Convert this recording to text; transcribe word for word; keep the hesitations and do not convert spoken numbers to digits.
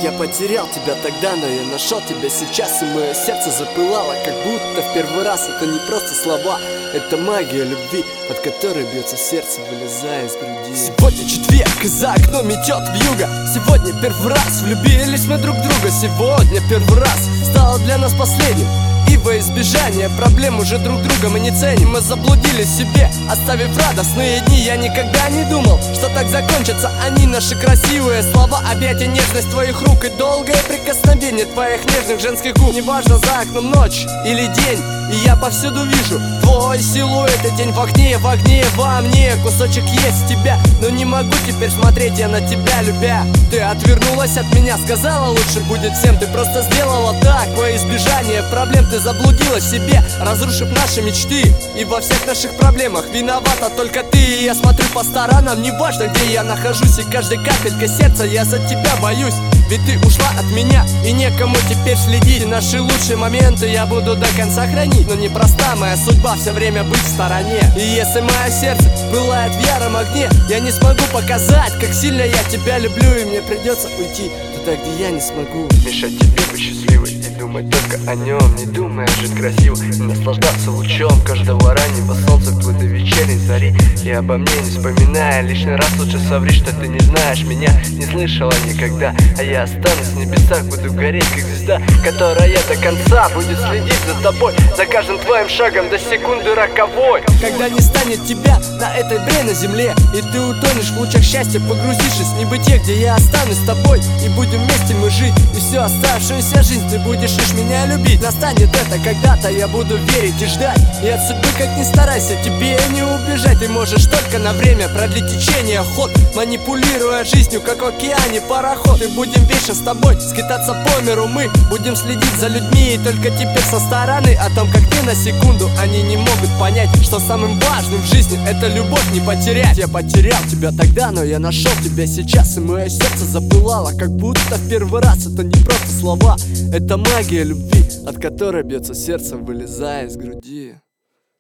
Я потерял тебя тогда, но я нашел тебя сейчас. И мое сердце запылало, как будто в первый раз. Это не просто слова, это магия любви, от которой бьется сердце, вылезая из груди. Сегодня четверг, и за окном метет вьюга. Сегодня первый раз влюбились мы друг в друга. Сегодня первый раз стало для нас последним. И во избежание проблем уже друг друга мы не ценим. Мы заблудились в себе, оставив радостные дни. Я никогда не думал, что так закончатся они, наши красивые слова, объятия, нежность твоих рук и долгое прикосновение твоих нежных женских губ. Неважно, за окном ночь или день, и я повсюду вижу твой силуэт. И день в окне, в огне, во мне. Кусочек есть тебя, но не могу теперь смотреть я на тебя, любя. Ты отвернулась от меня, сказала, лучше будет всем. Ты просто сделала так во избежание проблем. Ты заблудилась в себе, разрушив наши мечты. И во всех наших проблемах виновата только ты. И я смотрю по сторонам, неважно, где я нахожусь. И каждой капелькой сердца я за тебя боюсь. Ведь ты ушла от меня, и некому теперь следить. И наши лучшие моменты я буду до конца хранить. Но непроста моя судьба все время быть в стороне. И если мое сердце пылает в яром огне, я не смогу показать, как сильно я тебя люблю. И мне придется уйти туда, где я не смогу мешать тебе быть счастливой и думать только о нем. Не думая жить красиво и наслаждаться лучом каждого раннего солнца вплоть до вечерней зари. И обо мне не вспоминая, лишний раз лучше соври, что ты не знаешь меня, не слышала никогда. А я останусь в небесах, буду гореть как звезда, которая до конца будет следить за тобой, за каждым твоим шагом до секунды роковой. Когда не станет тебя на этой бренной земле, и ты утонешь в лучах счастья, погрузившись в небытие, где я останусь с тобой, и будем вместе мы жить. И всю оставшуюся жизнь ты будешь лишь меня любить. Настанет это когда-то, я буду верить и ждать. И от судьбы как ни старайся, тебе не убежать. Ты можешь только на время продлить течение ход, манипулируя жизнью, как в океане пароход. И будем вечно с тобой скитаться по миру. Мы будем следить за людьми, и только теперь со стороны о том, как ты на секунду они не могут понять, что самым важным в жизни это любовь не потерять. Я потерял тебя тогда, но я нашел тебя сейчас. И мое сердце запылало, как будто в первый раз. Это не просто слова, это магия любви, от которой бьется сердце, вылезая из груди.